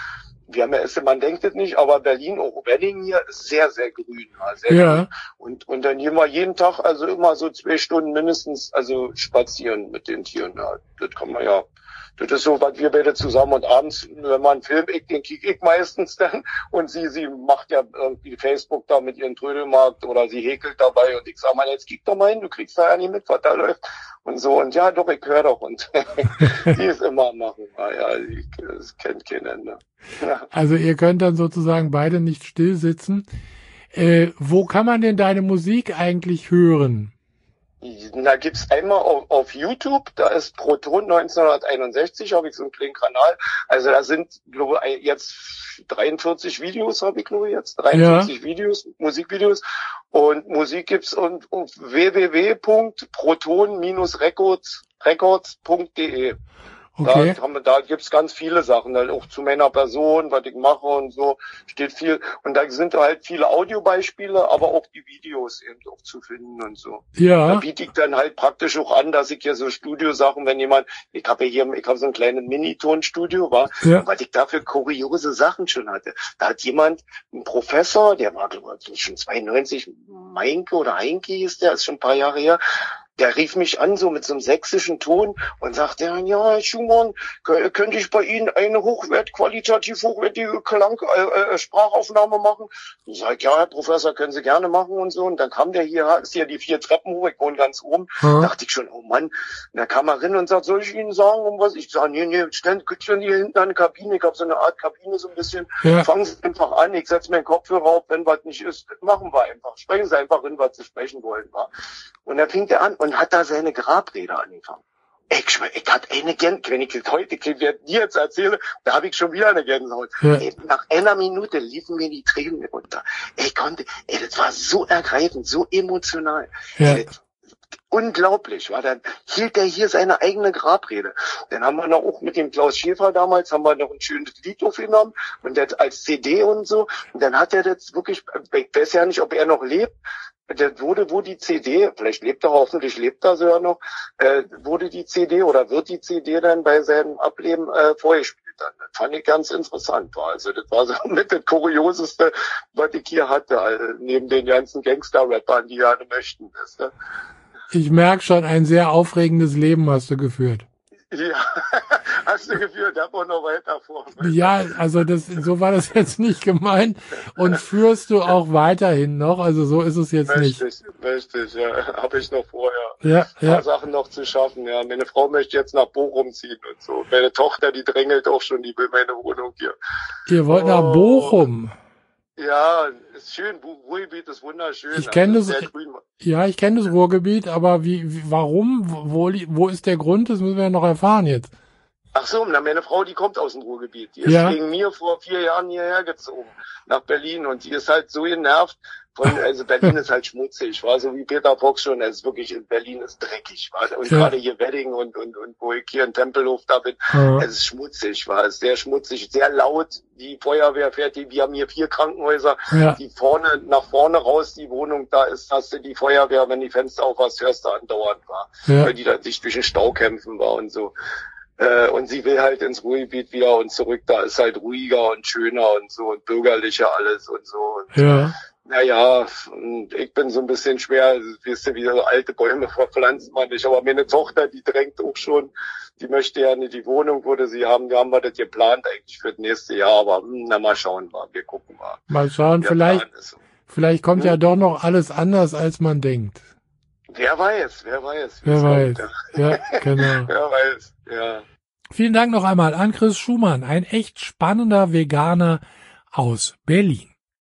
wir haben ja, man denkt es nicht, aber Berlin, auch Wedding hier, ist sehr, sehr grün. Ja, sehr grün. Und dann gehen wir jeden Tag, also immer so 2 Stunden mindestens, also spazieren mit den Tieren. Ja, das kann man ja. Das ist so, was wir beide zusammen und abends, wenn man einen Film, den kick ich meistens dann und sie macht ja irgendwie Facebook da mit ihrem Trödelmarkt oder sie häkelt dabei und ich sag mal, jetzt kick doch mal hin, du kriegst da ja nicht mit, was da läuft und so und ja, doch, ich höre doch und die ist immer am machen. Ja, das kennt kein Ende. Ja. Also ihr könnt dann sozusagen beide nicht still sitzen. Wo kann man denn deine Musik eigentlich hören? Da gibt's einmal auf YouTube, da ist Proton 1961, habe ich so einen kleinen Kanal. Also da sind, glaube ich, jetzt 43 Videos, habe ich, glaube ich, jetzt. 43 Videos, Musikvideos. Und Musik gibt's auf www.proton-records.de. Okay. Da gibt's ganz viele Sachen, halt auch zu meiner Person, was ich mache und so, steht viel. Und da sind halt viele Audiobeispiele, aber auch die Videos eben auch zu finden und so. Ja. Da biete ich dann halt praktisch auch an, dass ich hier so Studiosachen, wenn jemand, ich habe so ein kleines Mini-Tonstudio, weil ich dafür kuriose Sachen schon hatte. Da hat jemand, ein Professor, der war, glaube ich, schon 92, Meinke oder Heinke hieß der, ist schon ein paar Jahre her, der rief mich an, so mit so einem sächsischen Ton und sagte, ja, Herr Schumann, könnte ich bei Ihnen eine qualitativ hochwertige Sprachaufnahme machen? Ich sag, ja, Herr Professor, können Sie gerne machen und so. Und dann kam der hier, ist hier die 4 Treppen hoch, ich wohne ganz oben. Dachte ich schon, oh Mann. Und da kam er rein und sagt, soll ich Ihnen sagen, um was? Ich sag, nee, stellen hier hinten eine Kabine. Ich habe so eine Art Kabine so ein bisschen. Ja. Fangen Sie einfach an, ich setze meinen Kopfhörer auf, wenn was nicht ist, machen wir einfach. Sprechen Sie einfach hin, was Sie sprechen wollen. Und da fing der an und hat da seine Grabrede angefangen. Ich hatte eine Gänsehaut, wenn ich das heute dir jetzt erzähle, da habe ich schon wieder eine Gänsehaut. Ja. Nach einer Minute liefen mir die Tränen runter. Das war so ergreifend, so emotional. Ja. Unglaublich, dann hielt er hier seine eigene Grabrede. Dann haben wir noch auch mit dem Klaus Schäfer damals, haben wir noch ein schönes Lied aufgenommen und das als CD und so. Und dann hat er das wirklich, ich weiß ja nicht, ob er noch lebt, das wurde, wo die CD, vielleicht hoffentlich lebt er sogar noch, wurde die CD oder wird die CD dann bei seinem Ableben vorgespielt dann. Das fand ich ganz interessant. Also das war so mit das Kurioseste, was ich hier hatte, neben den ganzen Gangster-Rappern, die gerne möchten. Weißt du? Ich merke schon, ein sehr aufregendes Leben hast du geführt. Ja, hast du geführt, da war noch weiter vor. Ja, also so war das jetzt nicht gemeint. Und führst du auch weiterhin noch? Also so ist es jetzt nicht. Richtig, ja. Habe ich noch vorher. Ja. Ein paar Sachen noch zu schaffen, ja. Meine Frau möchte jetzt nach Bochum ziehen und so. Meine Tochter, die drängelt auch schon, die will meine Wohnung hier. Ihr wollt nach Bochum? Ja, ist schön. Ruhrgebiet ist wunderschön. Ich kenne das. Ja, ich kenne das Ruhrgebiet, aber warum? Wo ist der Grund? Das müssen wir ja noch erfahren jetzt. Ach so, meine Frau, die kommt aus dem Ruhrgebiet. Die ist wegen mir vor 4 Jahren hierher gezogen, nach Berlin. Und die ist halt so genervt also Berlin ist halt schmutzig, so wie Peter Fox schon, es ist wirklich, Berlin ist dreckig, und gerade hier Wedding und wo ich hier in Tempelhof da bin, es ist schmutzig, es ist sehr schmutzig, sehr laut, die Feuerwehr fährt, wir haben hier 4 Krankenhäuser, die nach vorne raus, die Wohnung, da hast du die Feuerwehr, wenn die Fenster auf hast, hörst du andauernd, weil die da sich durch den Stau kämpfen und so. Und sie will halt ins Ruhrgebiet wieder und zurück, da ist halt ruhiger und schöner und so und bürgerlicher alles und so. Und naja, und ich bin so ein bisschen schwer, weißt du, wie so alte Bäume verpflanzt man nicht. Aber meine Tochter, die drängt auch schon, die möchte ja nicht die Wohnung, würde sie haben. Wir haben das geplant eigentlich für das nächste Jahr, aber mal schauen wir gucken mal. Mal schauen, vielleicht kommt ja doch noch alles anders, als man denkt. Wer weiß. Wer weiß, ja, genau. Wer weiß, ja. Vielen Dank noch einmal an Chris Schumann, ein echt spannender Veganer aus Berlin.